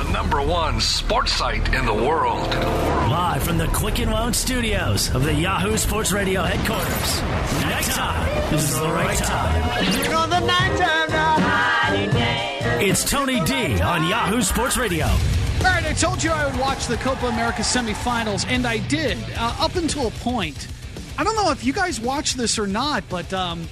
#1 sports site in the world. Live from the Quicken Loan Studios of the Yahoo Sports Radio headquarters. Nighttime. This is the right time. The nighttime now. It's Tony D on Yahoo Sports Radio. All right, I told you I would watch the Copa America semifinals, and I did, up until a point. I don't know if you guys watched this or not, but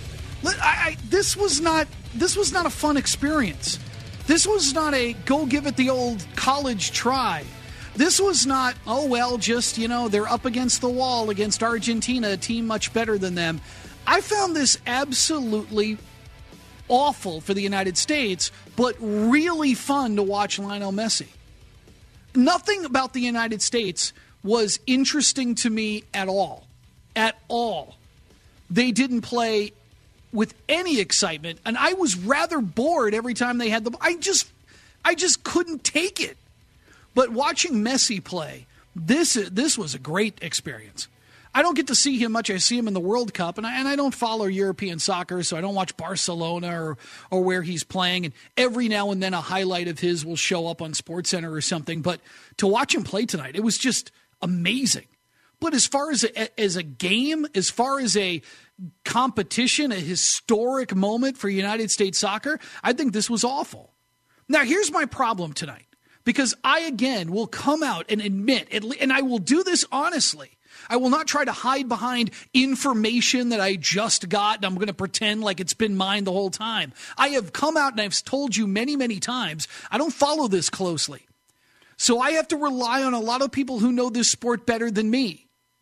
this was not a fun experience. This was not a go give it the old college try. This was not, just, they're up against the wall against Argentina, a team much better than them. I found this absolutely awful for the United States, but really fun to watch Lionel Messi. Nothing about the United States was interesting to me at all. At all. They didn't play with any excitement, and I was rather bored every time they had the ball. I just couldn't take it. But watching Messi play, this was a great experience. I don't get to see him much. I see him in the World Cup, and I don't follow European soccer, so I don't watch Barcelona or where he's playing. And every now and then a highlight of his will show up on SportsCenter or something. But to watch him play tonight, it was just amazing. But as far as a game, as far as a competition, a historic moment for United States soccer, I think this was awful. Now, here's my problem tonight, because I, again, will come out and admit, and I will do this honestly. I will not try to hide behind information that I just got, and I'm going to pretend like it's been mine the whole time. I have come out and I've told you many, many times, I don't follow this closely. So I have to rely on a lot of people who know this sport better than me.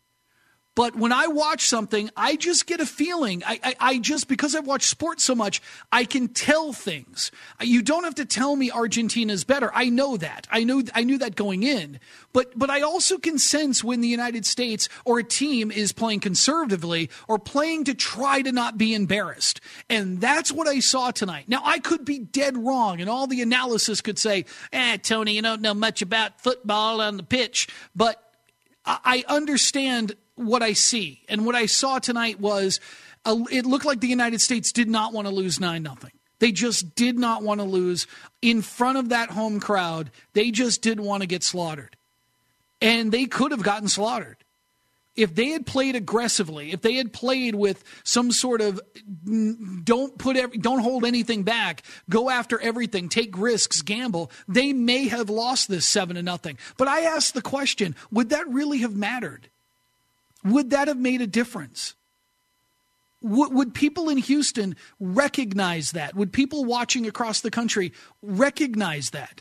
But when I watch something, I just get a feeling. I just, because I've watched sports so much, I can tell things. You don't have to tell me Argentina's better. I know that. I knew that going in. But I also can sense when the United States or a team is playing conservatively or playing to try to not be embarrassed. And that's what I saw tonight. Now, I could be dead wrong, and all the analysis could say, Tony, you don't know much about football on the pitch. But I understand what I see. And what I saw tonight was it looked like the United States did not want to lose 9-0. They just did not want to lose in front of that home crowd. They just didn't want to get slaughtered. And they could have gotten slaughtered. If they had played aggressively, if they had played with some sort of don't hold anything back, go after everything, take risks, gamble, they may have lost this 7-0. But I asked the question, would that really have mattered? Would that have made a difference? Would people in Houston recognize that? Would people watching across the country recognize that?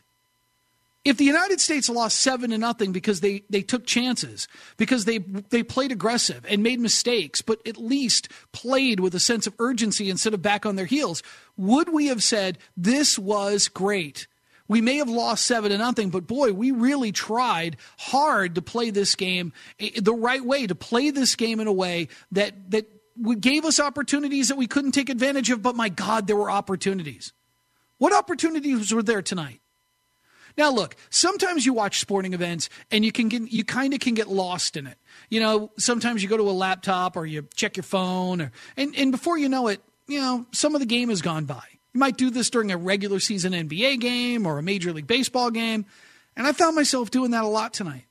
If the United States lost 7-0 because they took chances, because they played aggressive and made mistakes, but at least played with a sense of urgency instead of back on their heels, would we have said, this was great? We may have lost 7-0, but boy, we really tried hard to play this game the right way, to play this game in a way that gave us opportunities that we couldn't take advantage of, but my God, there were opportunities. What opportunities were there tonight? Now, look, sometimes you watch sporting events and you kind of can get lost in it. Sometimes you go to a laptop or you check your phone, and before you know it, some of the game has gone by. You might do this during a regular season NBA game or a Major League Baseball game. And I found myself doing that a lot tonight.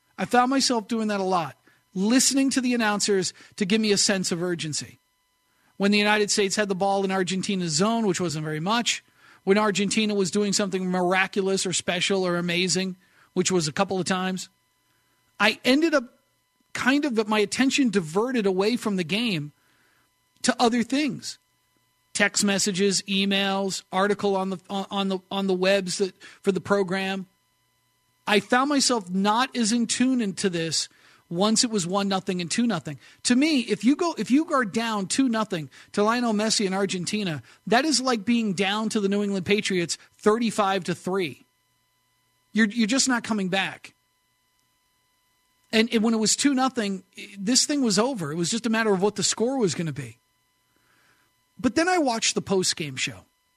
Listening to the announcers to give me a sense of urgency. When the United States had the ball in Argentina's zone, which wasn't very much, when Argentina was doing something miraculous or special or amazing, which was a couple of times, I ended up my attention diverted away from the game to other things. Text messages, emails, article on the webs for the program. I found myself not as in tune into this once it was 1-0 and 2-0. To me, if you are down 2-0 to Lionel Messi in Argentina, that is like being down to the New England Patriots 35-3. You're just not coming back. And when it was 2-0, this thing was over. It was just a matter of what the score was going to be. But then I watched the post-game show.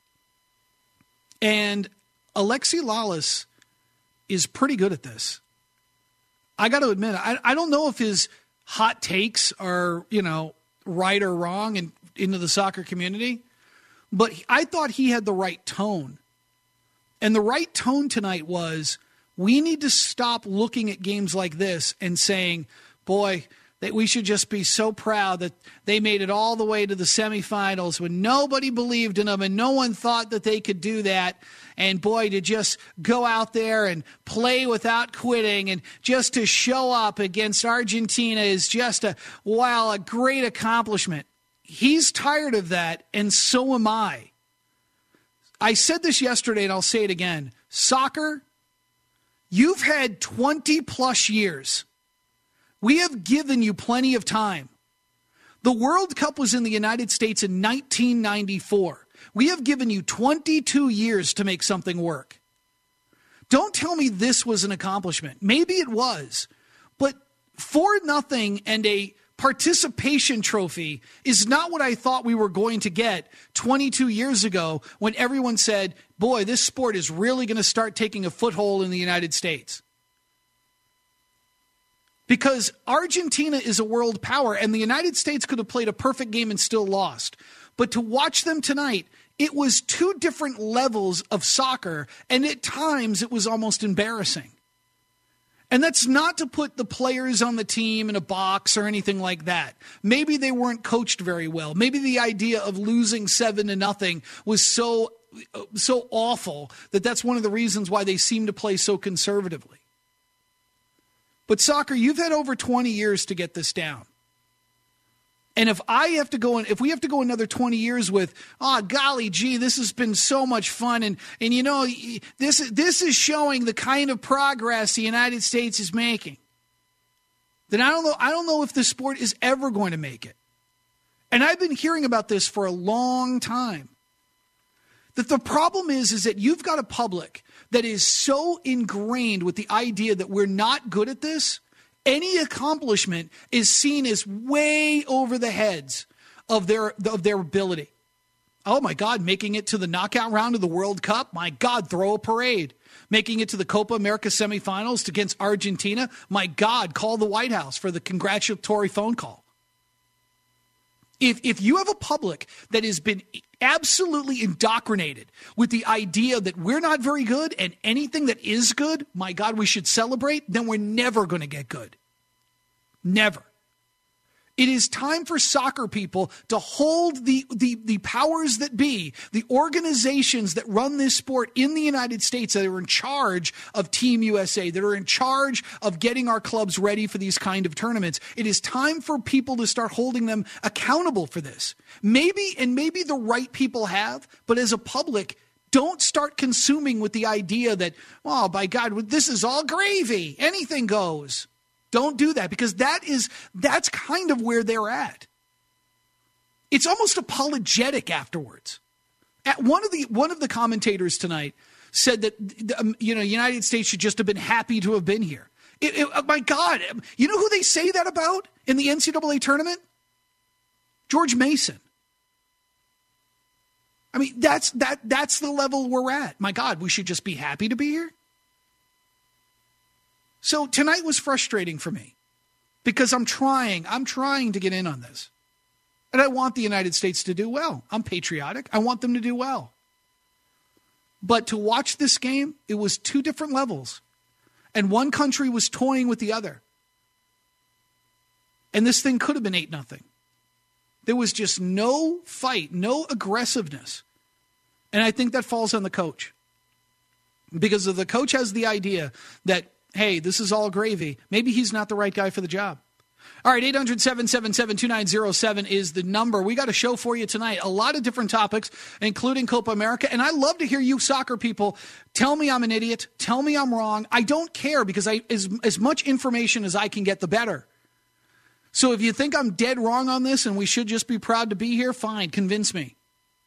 And Alexi Lalas is pretty good at this. I got to admit, I don't know if his hot takes are, right or wrong into the soccer community, but I thought he had the right tone And the right tone tonight was, we need to stop looking at games like this and saying, boy, that we should just be so proud that they made it all the way to the semifinals when nobody believed in them and no one thought that they could do that. And boy, to just go out there and play without quitting and just to show up against Argentina is just a great accomplishment. He's tired of that, and so am I. I said this yesterday, and I'll say it again. Soccer, you've had 20-plus years. We have given you plenty of time. The World Cup was in the United States in 1994. We have given you 22 years to make something work. Don't tell me this was an accomplishment. Maybe it was. But 4-0 and a participation trophy is not what I thought we were going to get 22 years ago when everyone said, boy, this sport is really going to start taking a foothold in the United States. Because Argentina is a world power, and the United States could have played a perfect game and still lost. But to watch them tonight, it was two different levels of soccer, and at times it was almost embarrassing. And that's not to put the players on the team in a box or anything like that. Maybe they weren't coached very well. Maybe the idea of losing 7-0 was so awful that that's one of the reasons why they seem to play so conservatively. But soccer, you've had over 20 years to get this down. And if we have to go another 20 years with, golly gee, this has been so much fun, and you know, this is showing the kind of progress the United States is making, then I don't know if the sport is ever going to make it. And I've been hearing about this for a long time. That the problem is that you've got a public that is so ingrained with the idea that we're not good at this. Any accomplishment is seen as way over the heads of their ability. Oh my God, making it to the knockout round of the World Cup. My God, throw a parade. Making it to the Copa America semifinals against Argentina. My God, call the White House for the congratulatory phone call. If you have a public that has been absolutely indoctrinated with the idea that we're not very good and anything that is good, my God, we should celebrate, then we're never going to get good. Never. It is time for soccer people to hold the powers that be, the organizations that run this sport in the United States that are in charge of Team USA, that are in charge of getting our clubs ready for these kind of tournaments. It is time for people to start holding them accountable for this. Maybe the right people have, but as a public, don't start consuming with the idea that, oh, by God, this is all gravy. Anything goes. Don't do that, because that's kind of where they're at. It's almost apologetic afterwards. One of the commentators tonight said that United States should just have been happy to have been here. My God, you know who they say that about in the NCAA tournament? George Mason. I mean, that's the level we're at. My God, we should just be happy to be here. So tonight was frustrating for me because I'm trying to get in on this. And I want the United States to do well. I'm patriotic. I want them to do well. But to watch this game, it was two different levels. And one country was toying with the other. And this thing could have been 8-0. There was just no fight, no aggressiveness. And I think that falls on the coach. Because if the coach has the idea that, hey, this is all gravy, maybe he's not the right guy for the job. All right, 800-777-2907 is the number. We got a show for you tonight. A lot of different topics, including Copa America. And I love to hear you soccer people tell me I'm an idiot. Tell me I'm wrong. I don't care, because as much information as I can get, the better. So if you think I'm dead wrong on this and we should just be proud to be here, fine, convince me.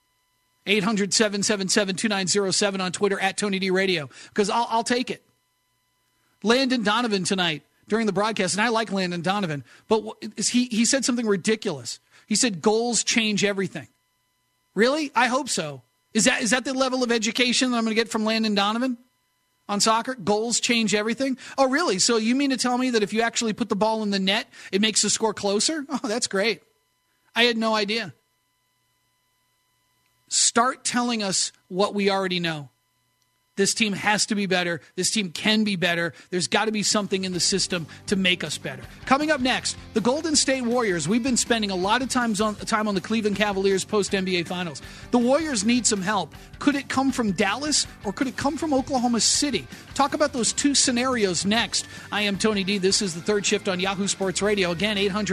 800-777-2907 on Twitter, @TonyD Radio, because I'll take it. Landon Donovan tonight during the broadcast, and I like Landon Donovan, but he said something ridiculous. He said goals change everything. Really? I hope so. Is that the level of education that I'm going to get from Landon Donovan on soccer? Goals change everything? Oh, really? So you mean to tell me that if you actually put the ball in the net, it makes the score closer? Oh, that's great. I had no idea. Start telling us what we already know. This team has to be better. This team can be better. There's got to be something in the system to make us better. Coming up next, the Golden State Warriors. We've been spending a lot of time on the Cleveland Cavaliers post-NBA Finals. The Warriors need some help. Could it come from Dallas or could it come from Oklahoma City? Talk about those two scenarios next. I am Tony D. This is the Third Shift on Yahoo Sports Radio. Again,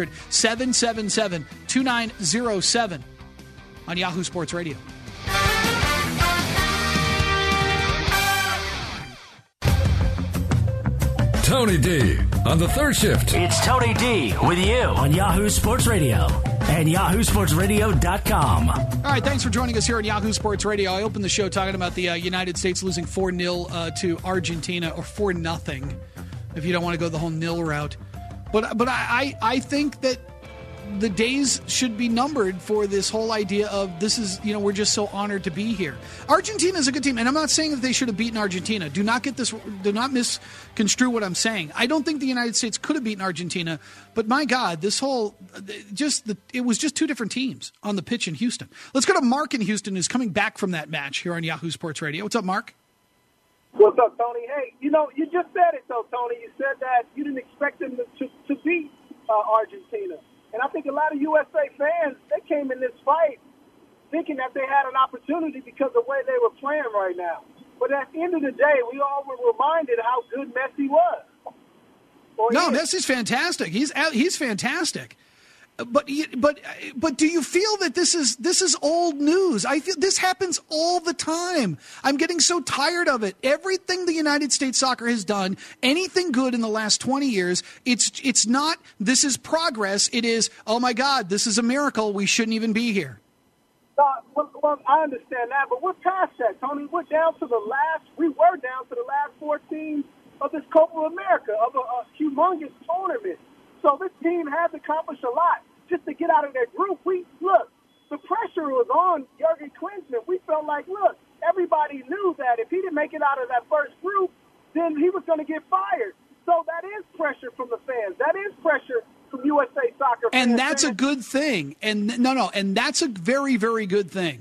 800-777-2907 on Yahoo Sports Radio. Tony D on the Third Shift. It's Tony D with you on Yahoo Sports Radio and yahoosportsradio.com. All right, thanks for joining us here on Yahoo Sports Radio. I opened the show talking about the United States losing 4-0 to Argentina, or 4-0, if you don't want to go the whole nil route. But I think that the days should be numbered for this whole idea of this is, we're just so honored to be here. Argentina is a good team, and I'm not saying that they should have beaten Argentina. Do not misconstrue what I'm saying. I don't think the United States could have beaten Argentina, but my God, it was just two different teams on the pitch in Houston. Let's go to Mark in Houston, who's coming back from that match here on Yahoo Sports Radio. What's up, Mark? What's up, Tony? Hey, you just said it, though, Tony. You said that you didn't expect them to beat Argentina. And I think a lot of USA fans, they came in this fight thinking that they had an opportunity because of the way they were playing right now. But at the end of the day, we all were reminded how good Messi was. Messi's fantastic. He's fantastic. But do you feel that this is old news? I feel this happens all the time. I'm getting so tired of it. Everything the United States soccer has done, anything good in the last 20 years, it's not this is progress. It is, oh my God, this is a miracle. We shouldn't even be here. Well, I understand that, but we're past that, Tony. We were down to the last 4 teams of this Copa America, of a humongous tournament. So this team has accomplished a lot just to get out of their group. The pressure was on Jurgen Klinsmann. We felt like, everybody knew that if he didn't make it out of that first group, then he was going to get fired. So that is pressure from the fans. That is pressure from USA Soccer fans. And that's a good thing. And that's a very, very good thing.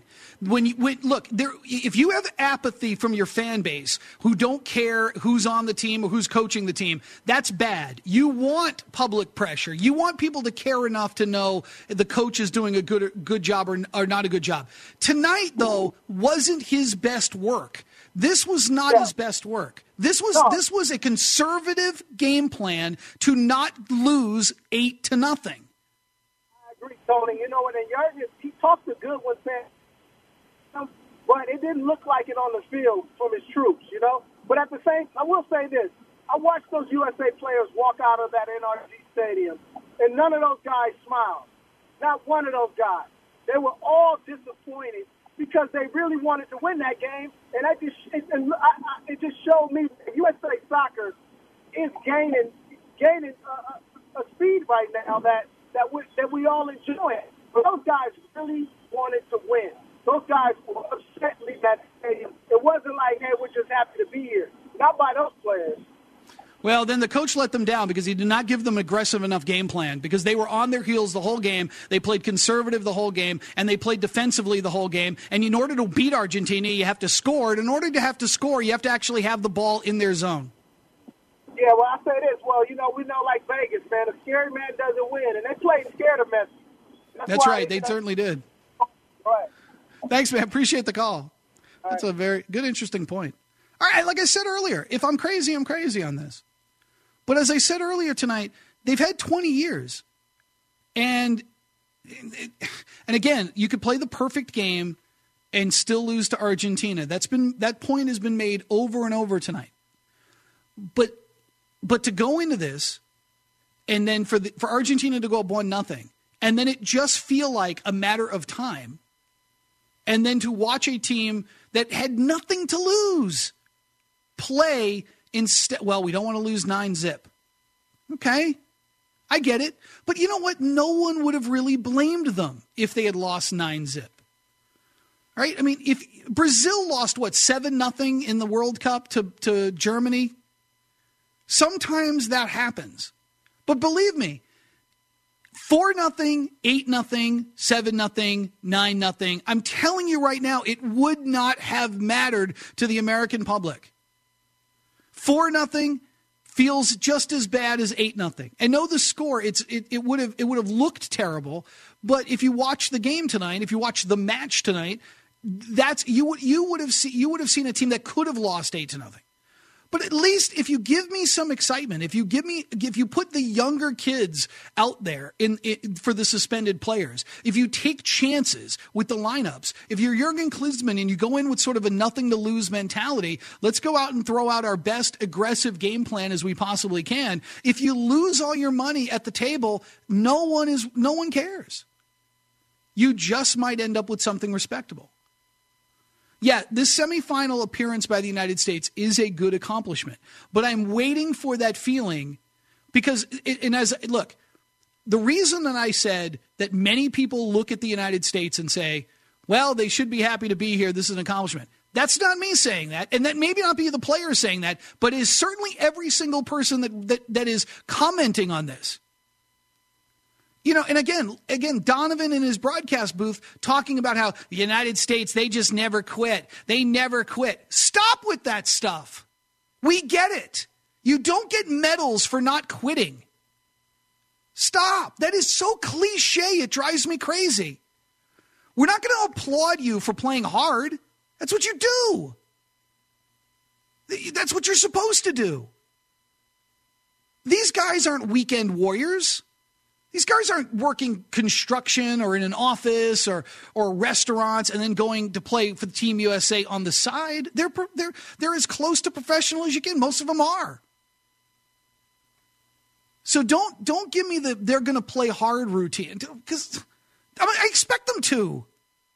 If you have apathy from your fan base who don't care who's on the team or who's coaching the team, that's bad. You want public pressure. You want people to care enough to know the coach is doing a good job or not a good job. Tonight, though, wasn't his best work. This was not his best work. This was a conservative game plan to not lose 8-0. I agree, Tony. And Jurgen, he talked a good one, man. But it didn't look like it on the field from his troops, But at the same, I will say this. I watched those USA players walk out of that NRG Stadium, and none of those guys smiled. Not one of those guys. They were all disappointed because they really wanted to win that game, and it just showed me that USA Soccer is gaining a speed right now that we all enjoy. But those guys really wanted to win. Those guys were upset leaving that stadium. It wasn't like, hey, we're just happy to be here. Not by those players. Well, then the coach let them down because he did not give them aggressive enough game plan because they were on their heels the whole game. They played conservative the whole game, and they played defensively the whole game. And in order to beat Argentina, you have to score. And in order to have to score, you have to actually have the ball in their zone. Yeah, well, I say this. Well, we know like Vegas, man, a scary man doesn't win. And they played scared of Messi. That's right. They certainly did. Right. Thanks, man. Appreciate the call. That's a very good, interesting point. All right, like I said earlier, if I'm crazy, I'm crazy on this. But as I said earlier tonight, they've had 20 years. And again, you could play the perfect game and still lose to Argentina. That point has been made over and over tonight. But to go into this and then for Argentina to go up 1-0, and then it just feel like a matter of time, and then to watch a team that had nothing to lose play instead. Well, we don't want to lose 9-0. Okay, I get it. But you know what? No one would have really blamed them if they had lost 9-0. Right? I mean, if Brazil lost, 7-0 in the World Cup to Germany? Sometimes that happens. But believe me, 4-0, 8-0, 7-0, 9-0. I'm telling you right now, it would not have mattered to the American public. 4-0 feels just as bad as 8-0. I know the score; it would have looked terrible. But if you watch the game tonight, if you watch the match tonight, you would have seen a team that could have lost 8-0. But at least if you give me some excitement, if you put the younger kids out there for the suspended players, if you take chances with the lineups, if you're Jurgen Klinsmann and you go in with sort of a nothing to lose mentality, let's go out and throw out our best aggressive game plan as we possibly can. If you lose all your money at the table, no one cares. You just might end up with something respectable. Yeah, this semifinal appearance by the United States is a good accomplishment, but I'm waiting for that feeling because, the reason that I said that many people look at the United States and say, well, they should be happy to be here, this is an accomplishment. That's not me saying that, and that maybe not be the players saying that, but is certainly every single person that is commenting on this. And again, Donovan in his broadcast booth talking about how the United States, they just never quit. They never quit. Stop with that stuff. We get it. You don't get medals for not quitting. Stop. That is so cliche. It drives me crazy. We're not going to applaud you for playing hard. That's what you do. That's what you're supposed to do. These guys aren't weekend warriors. These guys aren't working construction or in an office or restaurants and then going to play for the Team USA on the side. They're as close to professional as you can. Most of them are. So don't give me they're going to play hard routine because I expect them to.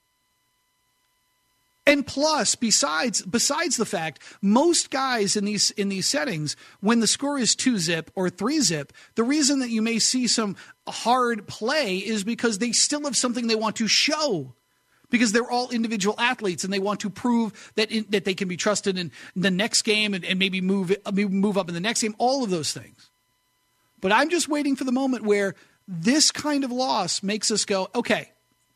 And plus, besides the fact, most guys in these settings, when the score is 2-zip or 3-zip, the reason that you may see some hard play is because they still have something they want to show. Because they're all individual athletes and they want to prove that they can be trusted in the next game and maybe move up in the next game, all of those things. But I'm just waiting for the moment where this kind of loss makes us go, okay.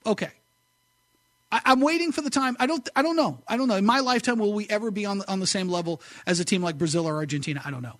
I'm waiting for the time. I don't know. In my lifetime, will we ever be on the same level as a team like Brazil or Argentina? I don't know.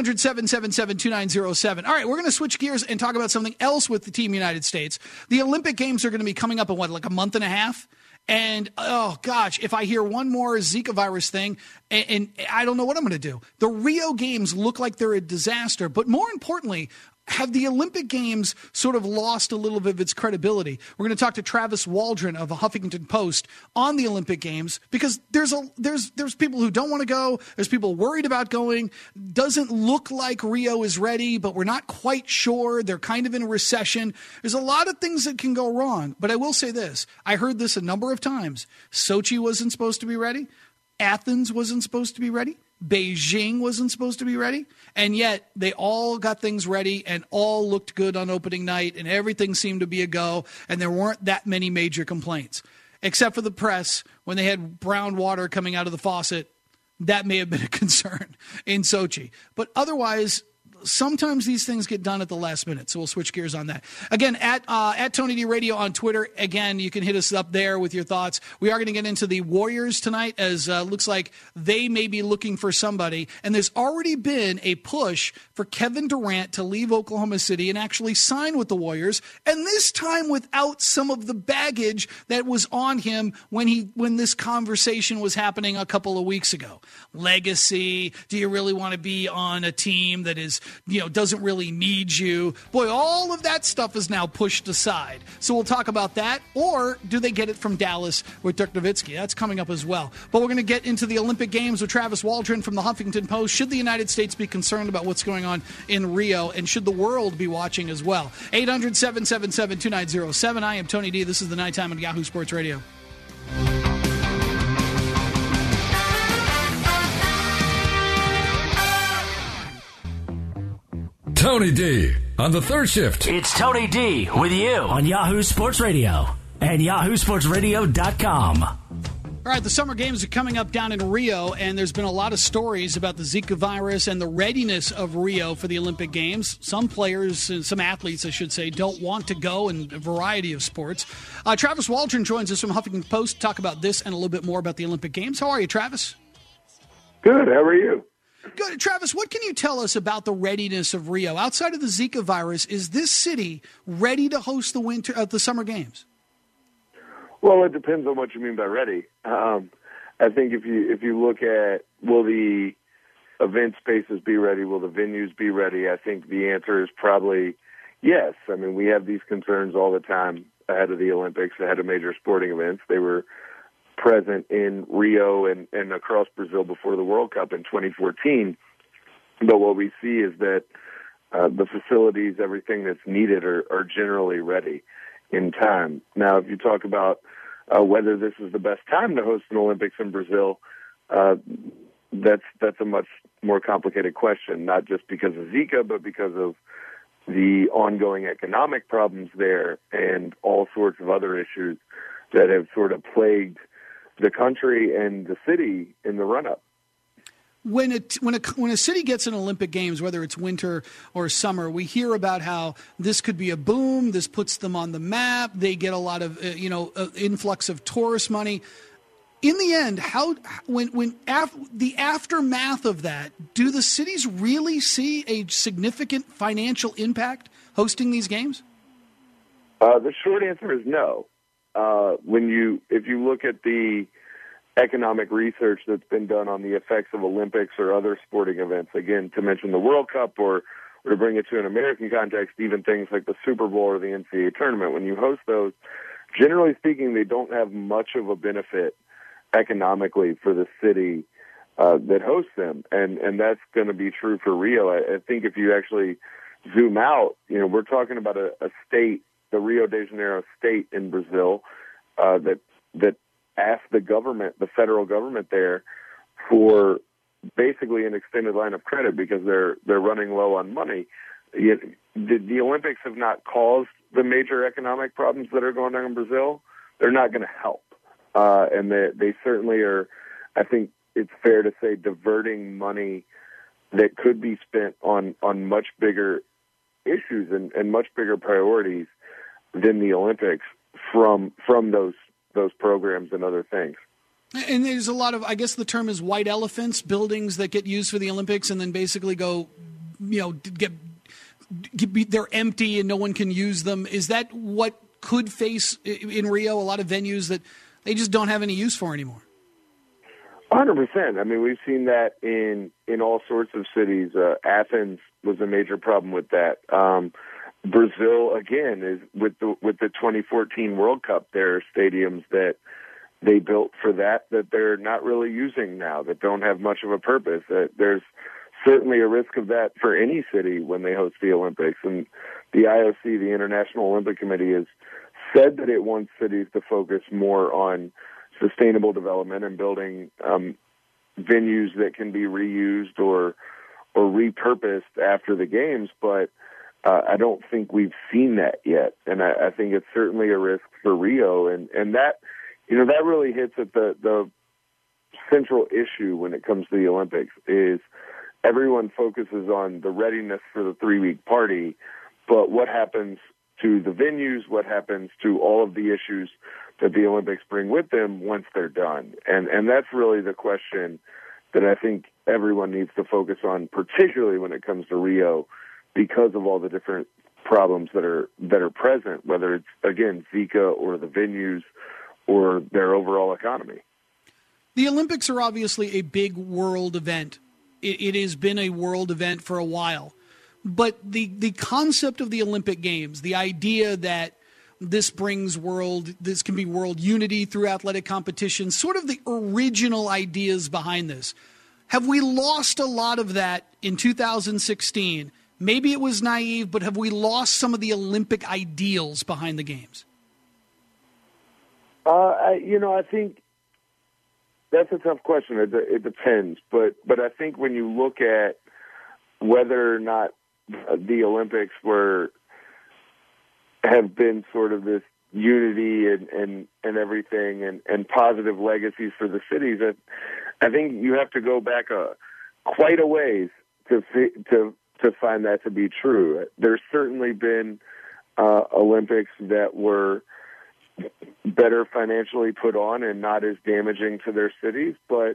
800-777-2907. All right, we're going to switch gears and talk about something else with the Team United States. The Olympic Games are going to be coming up in like a month and a half? And, oh, gosh, if I hear one more Zika virus thing, and I don't know what I'm going to do. The Rio Games look like they're a disaster. But more importantly, have the Olympic Games sort of lost a little bit of its credibility? We're going to talk to Travis Waldron of the Huffington Post on the Olympic Games because there's people who don't want to go. There's people worried about going. Doesn't look like Rio is ready, but we're not quite sure. They're kind of in a recession. There's a lot of things that can go wrong. But I will say this. I heard this a number of times. Sochi wasn't supposed to be ready. Athens wasn't supposed to be ready. Beijing wasn't supposed to be ready, and yet they all got things ready and all looked good on opening night, and everything seemed to be a go, and there weren't that many major complaints, except for the press when they had brown water coming out of the faucet. That may have been a concern in Sochi. But otherwise, sometimes these things get done at the last minute, so we'll switch gears on that. Again, at Tony D Radio on Twitter. Again, you can hit us up there with your thoughts. We are going to get into the Warriors tonight, as looks like they may be looking for somebody. And there's already been a push for Kevin Durant to leave Oklahoma City and actually sign with the Warriors, and this time without some of the baggage that was on him when this conversation was happening a couple of weeks ago. Legacy, do you really want to be on a team that is, doesn't really need you? Boy, all of that stuff is now pushed aside. So we'll talk about that. Or do they get it from Dallas with Dirk Nowitzki? That's coming up as well. But we're going to get into the Olympic Games with Travis Waldron from the Huffington Post. Should the United States be concerned about what's going on in Rio? And should the world be watching as well? 800-777-2907. I am Tony D. This is the Nighttime on Yahoo Sports Radio. Tony D on the third shift. It's Tony D with you on Yahoo Sports Radio and yahoosportsradio.com. All right, the Summer Games are coming up down in Rio, and there's been a lot of stories about the Zika virus and the readiness of Rio for the Olympic Games. Some players, some athletes, I should say, don't want to go in a variety of sports. Travis Waldron joins us from Huffington Post to talk about this and a little bit more about the Olympic Games. How are you, Travis? Good. How are you? Good. Travis, what can you tell us about the readiness of Rio? Outside of the Zika virus, is this city ready to host the Summer Games? Well, it depends on what you mean by ready. I think if you look at, will the event spaces be ready? Will the venues be ready? I think the answer is probably yes. I mean, we have these concerns all the time ahead of the Olympics, ahead of major sporting events. They were present in Rio and across Brazil before the World Cup in 2014. But what we see is that the facilities, everything that's needed are generally ready in time. Now, if you talk about whether this is the best time to host an Olympics in Brazil, that's a much more complicated question, not just because of Zika, but because of the ongoing economic problems there and all sorts of other issues that have sort of plagued the country and the city in the run-up. When a city gets an Olympic Games, whether it's winter or summer, we hear about how this could be a boom. This puts them on the map. They get a lot of influx of tourist money. In the end, the aftermath of that, do the cities really see a significant financial impact hosting these games? The short answer is no. If you look at the economic research that's been done on the effects of Olympics or other sporting events, again, to mention the World Cup or to bring it to an American context, even things like the Super Bowl or the NCAA tournament, when you host those, generally speaking, they don't have much of a benefit economically for the city that hosts them. And that's going to be true for Rio. I think if you actually zoom out, we're talking about a state, the Rio de Janeiro state in Brazil, that asked the federal government there, for basically an extended line of credit because they're running low on money. The Olympics have not caused the major economic problems that are going on in Brazil. They're not going to help, and they certainly are. I think it's fair to say diverting money that could be spent on much bigger issues and much bigger priorities than the Olympics from those programs and other things. And there's a lot of, I guess the term is white elephants, buildings that get used for the Olympics and then basically go, they're empty and no one can use them. Is that what could face in Rio a lot of venues that they just don't have any use for anymore? 100%. I mean, we've seen that in all sorts of cities. Athens was a major problem with that. Brazil, again, is with the 2014 World Cup, there are stadiums that they built for that they're not really using now, that don't have much of a purpose. There's certainly a risk of that for any city when they host the Olympics. And the IOC, the International Olympic Committee, has said that it wants cities to focus more on sustainable development and building venues that can be reused or repurposed after the games, but I don't think we've seen that yet, and I think it's certainly a risk for Rio, and that that really hits at the central issue when it comes to the Olympics. Is everyone focuses on the readiness for the 3-week party, but what happens to the venues? What happens to all of the issues that the Olympics bring with them once they're done? And that's really the question that I think everyone needs to focus on, particularly when it comes to Rio, because of all the different problems that are present, whether it's, again, Zika or the venues or their overall economy. The Olympics are obviously a big world event. It has been a world event for a while. But the concept of the Olympic Games, the idea that this can be world unity through athletic competition, sort of the original ideas behind this. Have we lost a lot of that in 2016? Maybe it was naive, but have we lost some of the Olympic ideals behind the games? I think that's a tough question. It depends. But I think when you look at whether or not the Olympics have been sort of this unity and everything and positive legacies for the cities. I think you have to go back quite a ways to find that to be true. There's certainly been Olympics that were better financially put on and not as damaging to their cities, but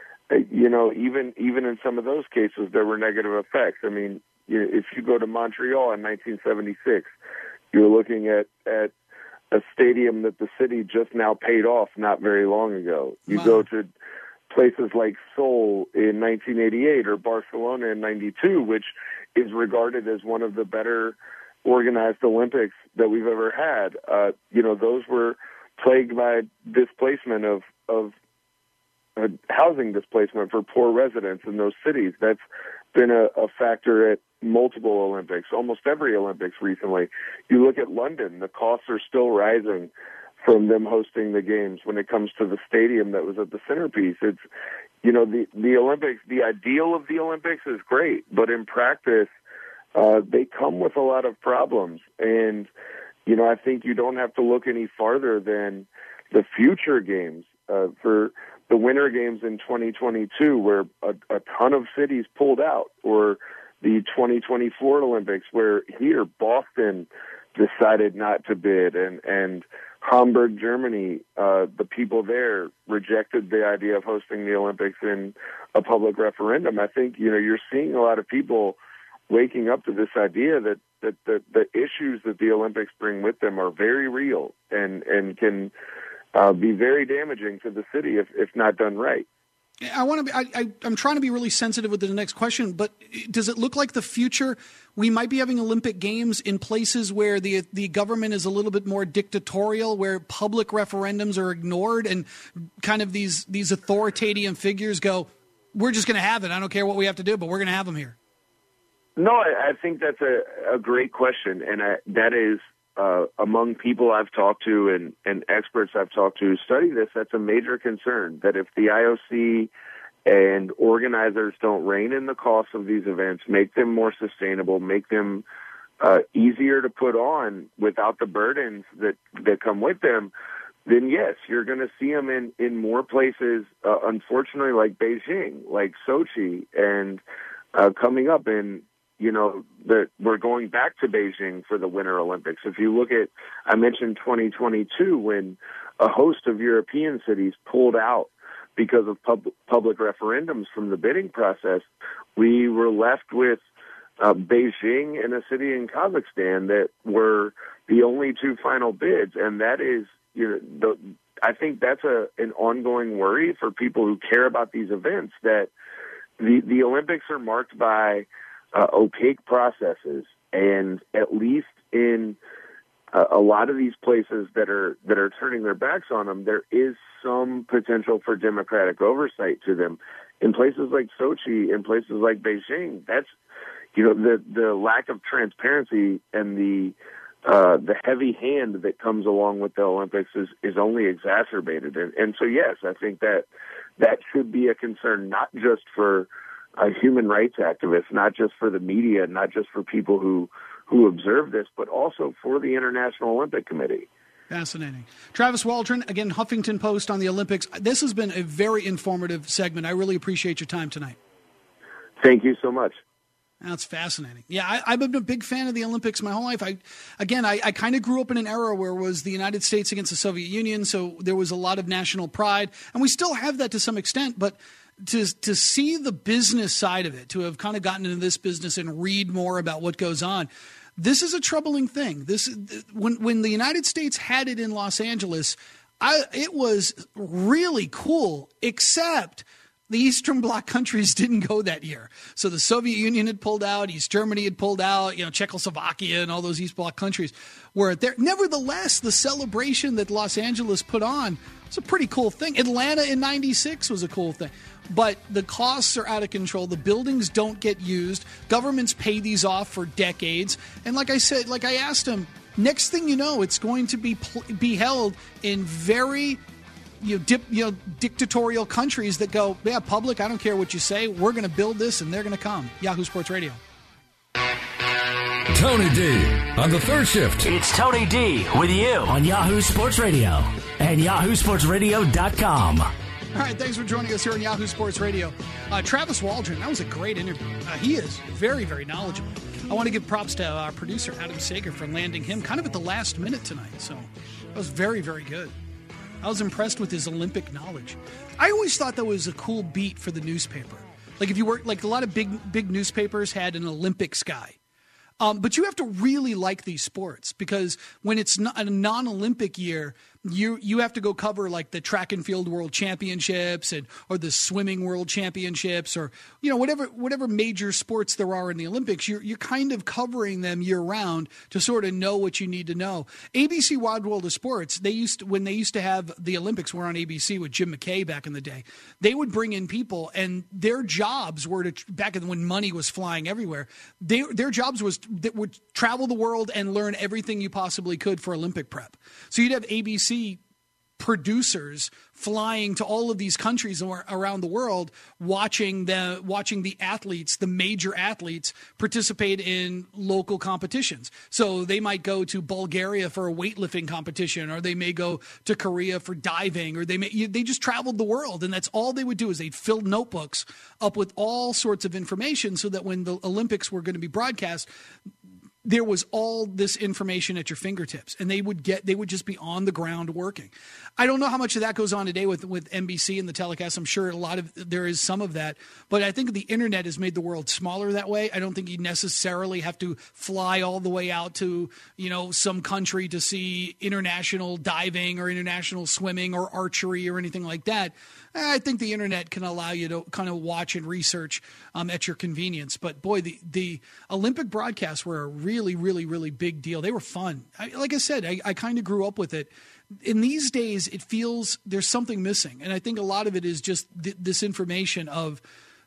even in some of those cases, there were negative effects. I mean, if you go to Montreal in 1976, you're looking at a stadium that the city just now paid off not very long ago. You go to places like Seoul in 1988 or Barcelona in 92, which is regarded as one of the better organized Olympics that we've ever had. Those were plagued by displacement of housing displacement for poor residents in those cities. That's been a factor at multiple Olympics, almost every Olympics recently. You look at London, the costs are still rising from them hosting the games when it comes to the stadium that was at the centerpiece. It's, the Olympics, the ideal of the Olympics is great, but in practice, they come with a lot of problems. And, I think you don't have to look any farther than the future games for the Winter Games in 2022, where a ton of cities pulled out, or the 2024 Olympics, where here Boston decided not to bid, and Hamburg, Germany, the people there rejected the idea of hosting the Olympics in a public referendum. I think, you're seeing a lot of people waking up to this idea that the issues that the Olympics bring with them are very real and can be very damaging to the city if not done right. I'm trying to be really sensitive with the next question, but does it look like the future we might be having Olympic Games in places where the government is a little bit more dictatorial, where public referendums are ignored and kind of these authoritarian figures go, we're just going to have it. I don't care what we have to do, but we're going to have them here. No, I think that's a great question, and that is among people I've talked to and experts I've talked to who study this, that's a major concern, that if the IOC and organizers don't rein in the cost of these events, make them more sustainable, make them easier to put on without the burdens that come with them, then yes, you're going to see them in more places, unfortunately, like Beijing, like Sochi, and coming up in, that we're going back to Beijing for the Winter Olympics. If you look at, I mentioned 2022, when a host of European cities pulled out because of public referendums from the bidding process, we were left with Beijing and a city in Kazakhstan that were the only two final bids. And that is, I think that's an ongoing worry for people who care about these events, that the Olympics are marked by opaque processes, and at least in a lot of these places that are turning their backs on them, there is some potential for democratic oversight to them. In places like Sochi, in places like Beijing, that's the lack of transparency and the heavy hand that comes along with the Olympics is only exacerbated. And so yes, I think that should be a concern, not just for human rights activists, not just for the media, not just for people who observe this, but also for the International Olympic Committee. Fascinating. Travis Waldron, again, Huffington Post on the Olympics. This has been a very informative segment. I really appreciate your time tonight. Thank you so much. That's fascinating. Yeah, I've been a big fan of the Olympics my whole life. I kind of grew up in an era where it was the United States against the Soviet Union, so there was a lot of national pride, and we still have that to some extent, but to see the business side of it, to have kind of gotten into this business and read more about what goes on, this is a troubling thing. When the United States had it in Los Angeles, it was really cool, except the Eastern Bloc countries didn't go that year. So the Soviet Union had pulled out, East Germany had pulled out, Czechoslovakia and all those East Bloc countries were there. Nevertheless, the celebration that Los Angeles put on was a pretty cool thing. Atlanta in 96 was a cool thing. But the costs are out of control. The buildings don't get used. Governments pay these off for decades. And like I said, like I asked him, next thing you know, it's going to be held in very dictatorial countries that go, yeah, public, I don't care what you say. We're going to build this and they're going to come. Yahoo Sports Radio. Tony D on the third shift. It's Tony D with you on Yahoo Sports Radio and yahoosportsradio.com. All right, thanks for joining us here on Yahoo Sports Radio. Travis Waldron, that was a great interview. He is very, very knowledgeable. I want to give props to our producer, Adam Sager, for landing him kind of at the last minute tonight. So that was very, very good. I was impressed with his Olympic knowledge. I always thought that was a cool beat for the newspaper. Like if you work, like a lot of big newspapers had an Olympics guy. But you have to really like these sports because when it's not a non-Olympic year, you have to go cover like the track and field world championships or the swimming world championships or whatever major sports there are in the Olympics. You're kind of covering them year round to sort of know what you need to know. ABC Wide World of Sports, when they used to have the Olympics were on ABC with Jim McKay back in the day. They would bring in people and their jobs were back when money was flying everywhere. Their jobs that would travel the world and learn everything you possibly could for Olympic prep. So you'd have ABC producers flying to all of these countries around the world, watching the athletes, the major athletes, participate in local competitions. So they might go to Bulgaria for a weightlifting competition, or they may go to Korea for diving, or they just traveled the world, and that's all they would do is they'd fill notebooks up with all sorts of information so that when the Olympics were going to be broadcast, there was all this information at your fingertips, and they would just be on the ground working. I don't know how much of that goes on today with NBC and the telecast. I'm sure there is some of that, but I think the internet has made the world smaller that way. I don't think you necessarily have to fly all the way out to, some country to see international diving or international swimming or archery or anything like that. I think the internet can allow you to kind of watch and research at your convenience. But boy, the Olympic broadcasts were a really, really, really big deal. They were fun. Like I said, I kind of grew up with it. In these days, it feels there's something missing. And I think a lot of it is just this information of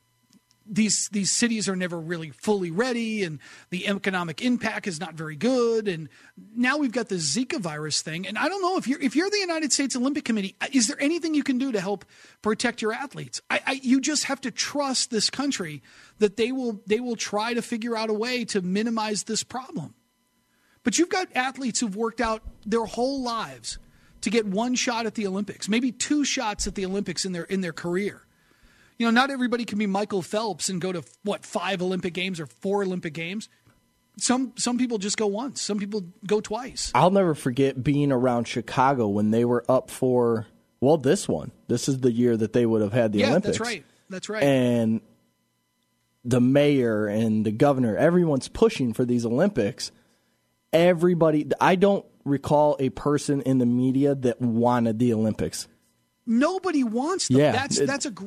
these cities are never really fully ready, and the economic impact is not very good. And now we've got the Zika virus thing. And I don't know if you're the United States Olympic Committee, is there anything you can do to help protect your athletes? You just have to trust this country that they will try to figure out a way to minimize this problem. But you've got athletes who've worked out their whole lives to get one shot at the Olympics, maybe two shots at the Olympics in their career. Not everybody can be Michael Phelps and go to 5 Olympic Games or 4 Olympic Games. Some people just go once. Some people go twice. I'll never forget being around Chicago when they were up for this one. This is the year that they would have had the Olympics. That's right. And the mayor and the governor, everyone's pushing for these Olympics. Everybody, I don't recall a person in the media that wanted the Olympics. Nobody wants them. Yeah, that's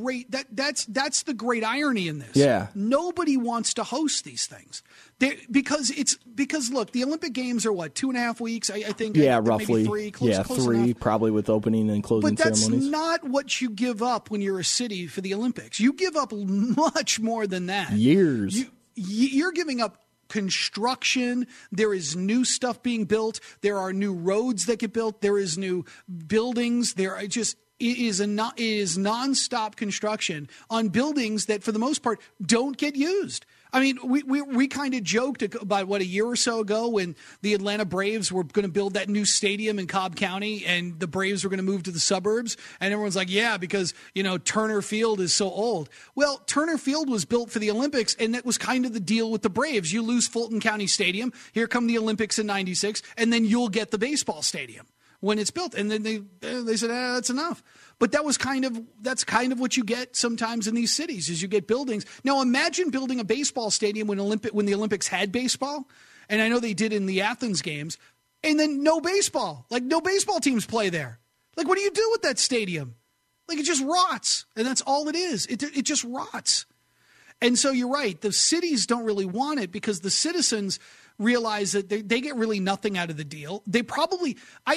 the great irony in this. Yeah. Nobody wants to host these things. Because look, the Olympic Games are 2.5 weeks, I think. Yeah, Maybe roughly. 3. Close 3, enough. probably with opening and closing ceremonies. But that's not what you give up when you're a city for the Olympics. You give up much more than that. Years. You're giving up construction. There is new stuff being built. There are new roads that get built. There is new buildings. It is nonstop construction on buildings that, for the most part, don't get used. I mean, we kind of joked about a year or so ago when the Atlanta Braves were going to build that new stadium in Cobb County, and the Braves were going to move to the suburbs, and everyone's like, yeah, because Turner Field is so old. Well, Turner Field was built for the Olympics, and that was kind of the deal with the Braves. You lose Fulton County Stadium, here come the Olympics in '96, and then you'll get the baseball stadium when it's built. And then they said, that's enough. But that's kind of what you get sometimes in these cities is you get buildings. Now imagine building a baseball stadium when the Olympics had baseball. And I know they did in the Athens games, and then no baseball. Like no baseball teams play there. Like what do you do with that stadium? Like it just rots. And that's all it is. It just rots. And so you're right. The cities don't really want it because the citizens realize that they get really nothing out of the deal. They probably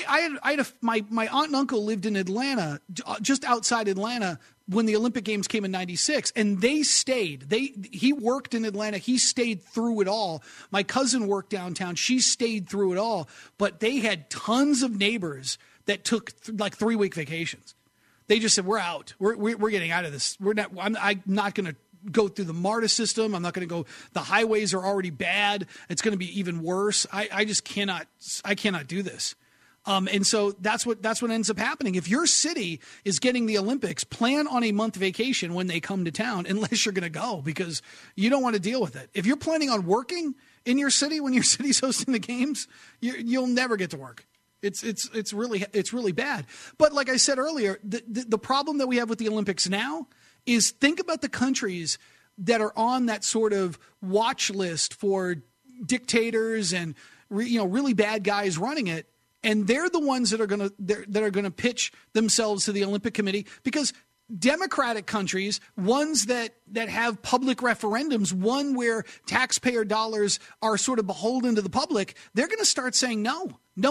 my aunt and uncle lived in Atlanta, just outside Atlanta, when the Olympic Games came in '96, and they stayed. He worked in Atlanta. He stayed through it all. My cousin worked downtown. She stayed through it all. But they had tons of neighbors that took 3-week vacations. They just said, "We're out. We're getting out of this. I'm not going to go through the MARTA system. I'm not going to go. The highways are already bad. It's going to be even worse. I just cannot. I cannot do this. And so that's what ends up happening. If your city is getting the Olympics, plan on a month vacation when they come to town, unless you're going to go, because you don't want to deal with it. If you're planning on working in your city when your city's hosting the games, you'll never get to work. It's really bad. But like I said earlier, the problem that we have with the Olympics now is, think about the countries that are on that sort of watch list for dictators and really bad guys running it. And they're the ones that are going to pitch themselves to the Olympic Committee, because democratic countries, ones that have public referendums, one where taxpayer dollars are sort of beholden to the public, they're going to start saying no.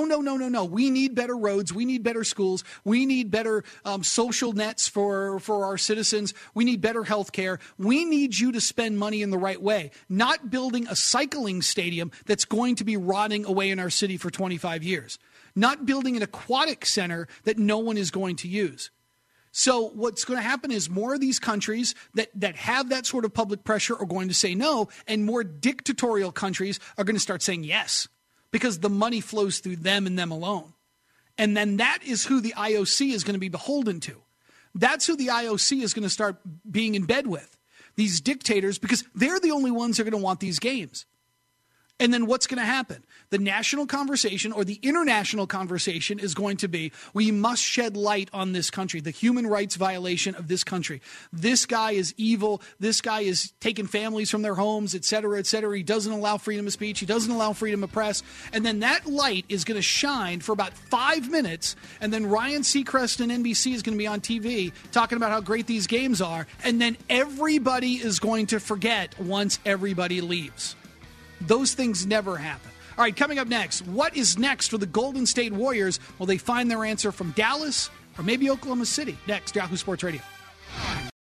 We need better roads. We need better schools. We need better social nets for our citizens. We need better health care. We need you to spend money in the right way, not building a cycling stadium that's going to be rotting away in our city for 25 years. Not building an aquatic center that no one is going to use. So what's going to happen is more of these countries that have that sort of public pressure are going to say no, and more dictatorial countries are going to start saying yes, because the money flows through them and them alone. And then that is who the IOC is going to be beholden to. That's who the IOC is going to start being in bed with, these dictators, because they're the only ones that are going to want these games. And then what's going to happen? The national conversation or the international conversation is going to be, we must shed light on this country, the human rights violation of this country. This guy is evil. This guy is taking families from their homes, et cetera, et cetera. He doesn't allow freedom of speech. He doesn't allow freedom of press. And then that light is going to shine for about 5 minutes. And then Ryan Seacrest and NBC is going to be on TV talking about how great these games are. And then everybody is going to forget once everybody leaves. Those things never happen. All right, coming up next, what is next for the Golden State Warriors? Will they find their answer from Dallas or maybe Oklahoma City? Next, Yahoo Sports Radio.